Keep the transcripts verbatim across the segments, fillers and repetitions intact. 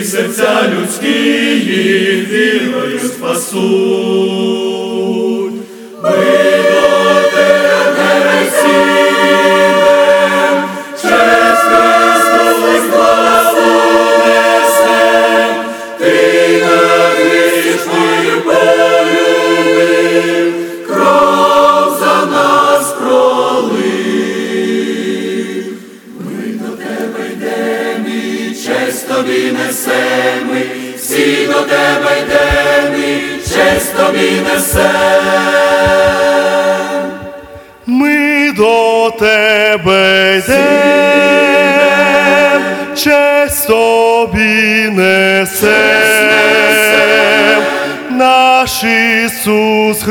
серця людські вірою спасуть. Ми до тебе сідем, через Христос славу несем, ти на грішний полюбив, кров за нас пролив. Ми до тебе йдем і честь тобі несем, ми всі до тебе йдем і честь тобі несем. Ми до тебе йдем, честь тобі несем, наш Ісус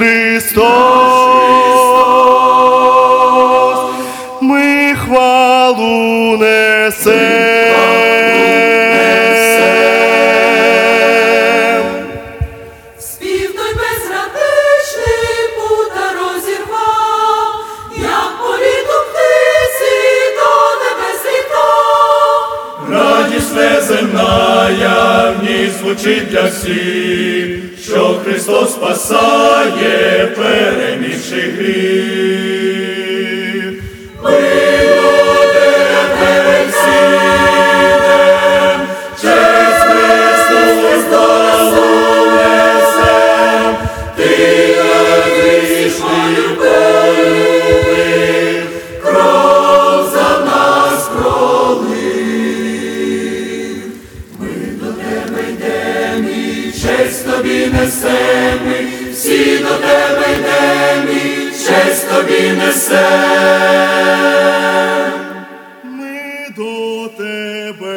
Христос, ми хвалу несем. Спів той безрадичний пута розірвав, як політу птиці до небес літав. Радість неземная в ній звучить для всіх, що Христос спасає, перемігши гріх. Ми до тебе сідем, через Христос славу несем, ти на грішний полюбив, кров за нас пролив. Ми до тебе йдем і честь тобі несем, ми всі до тебе йдем і честь тобі несем. Ми до тебе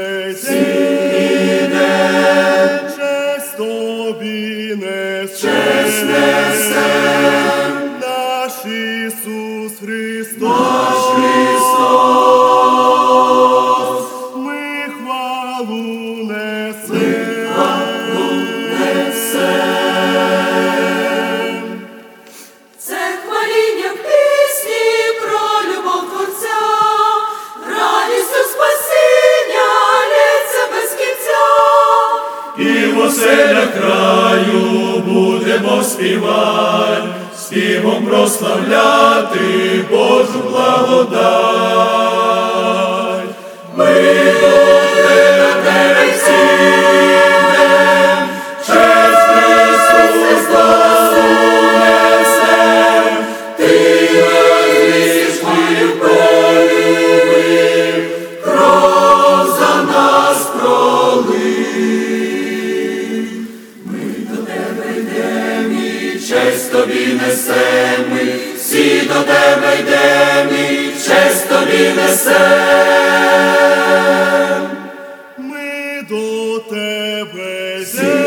Сідем, честь тобі честь несем, несем, наш Ісус Христос, наш Христос. ми хвалу несем. Хвалу несем. Це хваління в пісні про любов Творця, радістю спасіння лється без кінця. І в оселях краю будемо співати, співом прославляти Божу благодать. Ми до тебе сідем, через Христос славу несем, ти на грішний полюбив, кров за нас пролив. Ми до тебе йдем і честь тобі несем, ми всі до тебе йдем і честь тобі несем. Ми до тебе